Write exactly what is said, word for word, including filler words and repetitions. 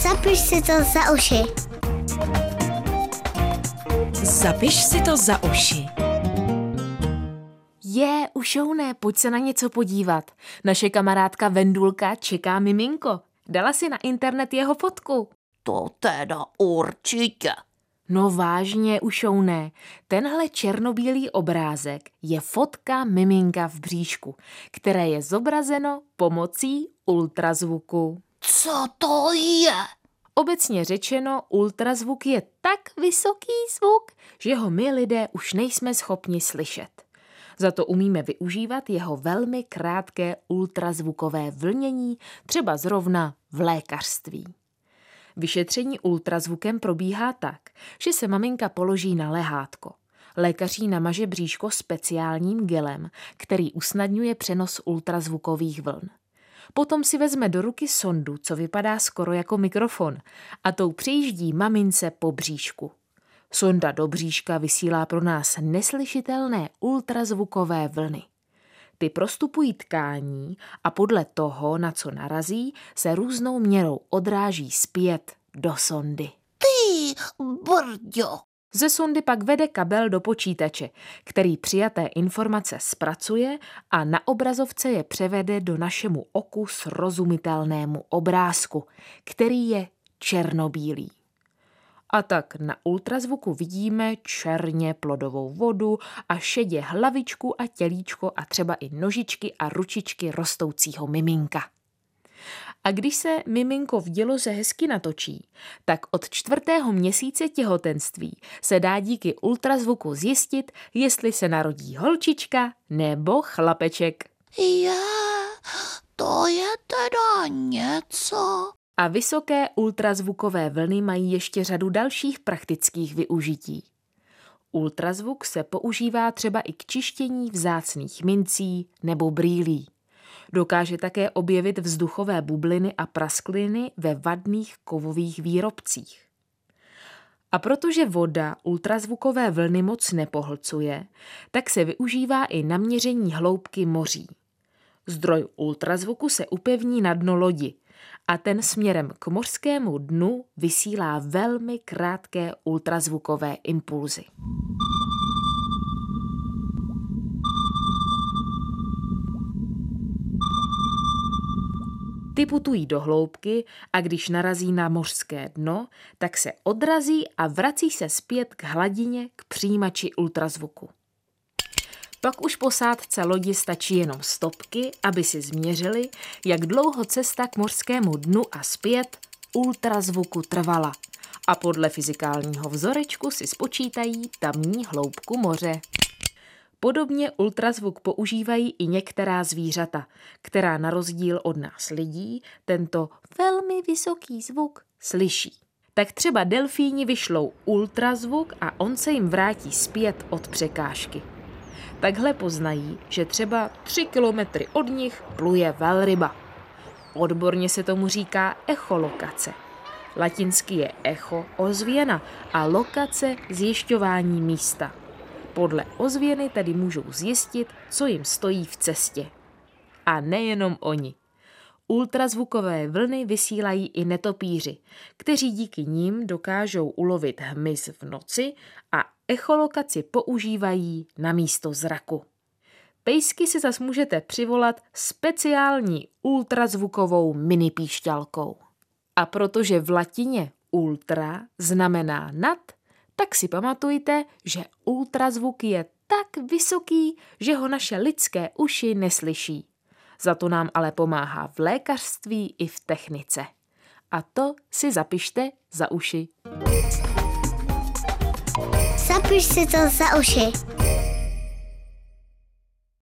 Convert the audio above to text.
Zapiš si to za uši. Zapiš si to za uši. Je, ušouné, pojď se na něco podívat. Naše kamarádka Vendulka čeká miminko. Dala si na internet jeho fotku. To teda určitě. No vážně, ušouné, tenhle černobílý obrázek je fotka miminka v bříšku, které je zobrazeno pomocí ultrazvuku. Co to je? Obecně řečeno, ultrazvuk je tak vysoký zvuk, že ho my lidé už nejsme schopni slyšet. Za to umíme využívat jeho velmi krátké ultrazvukové vlnění, třeba zrovna v lékařství. Vyšetření ultrazvukem probíhá tak, že se maminka položí na lehátko. Lékař jí namaže bříško speciálním gelem, který usnadňuje přenos ultrazvukových vln. Potom si vezme do ruky sondu, co vypadá skoro jako mikrofon, a tou přejíždí mamince po bříšku. Sonda do bříška vysílá pro nás neslyšitelné ultrazvukové vlny. Ty prostupují tkání a podle toho, na co narazí, se různou měrou odráží zpět do sondy. Ty brďo! Ze sondy pak vede kabel do počítače, který přijaté informace zpracuje a na obrazovce je převede do našemu oku srozumitelnému obrázku, který je černobílý. A tak na ultrazvuku vidíme černě plodovou vodu a šedě hlavičku a tělíčko a třeba i nožičky a ručičky rostoucího miminka. A když se miminko v děloze hezky natočí, tak od čtvrtého měsíce těhotenství se dá díky ultrazvuku zjistit, jestli se narodí holčička nebo chlapeček. Je, to je teda něco. A vysoké ultrazvukové vlny mají ještě řadu dalších praktických využití. Ultrazvuk se používá třeba i k čištění vzácných mincí nebo brýlí. Dokáže také objevit vzduchové bubliny a praskliny ve vadných kovových výrobcích. A protože voda ultrazvukové vlny moc nepohlcuje, tak se využívá i na měření hloubky moří. Zdroj ultrazvuku se upevní na dno lodi a ten směrem k mořskému dnu vysílá velmi krátké ultrazvukové impulzy. Ty putují do hloubky a když narazí na mořské dno, tak se odrazí a vrací se zpět k hladině k přijímači ultrazvuku. Pak už posádce lodi stačí jenom stopky, aby si změřili, jak dlouho cesta k mořskému dnu a zpět ultrazvuku trvala. A podle fyzikálního vzorečku si spočítají tamní hloubku moře. Podobně ultrazvuk používají i některá zvířata, která na rozdíl od nás lidí tento velmi vysoký zvuk slyší. Tak třeba delfíni vyšlou ultrazvuk a on se jim vrátí zpět od překážky. Takhle poznají, že třeba tři kilometry od nich pluje velryba. Odborně se tomu říká echolokace. Latinsky je echo ozvěna a lokace zjišťování místa. Podle ozvěny tedy můžou zjistit, co jim stojí v cestě. A nejenom oni. Ultrazvukové vlny vysílají i netopýři, kteří díky nim dokážou ulovit hmyz v noci a echolokaci používají na místo zraku. Pejsky si zas můžete přivolat speciální ultrazvukovou minipíšťalkou. A protože v latině ultra znamená nad, tak si pamatujte, že ultrazvuk je tak vysoký, že ho naše lidské uši neslyší. Za to nám ale pomáhá v lékařství i v technice. A to si zapište za uši. Zapiš si to za uši.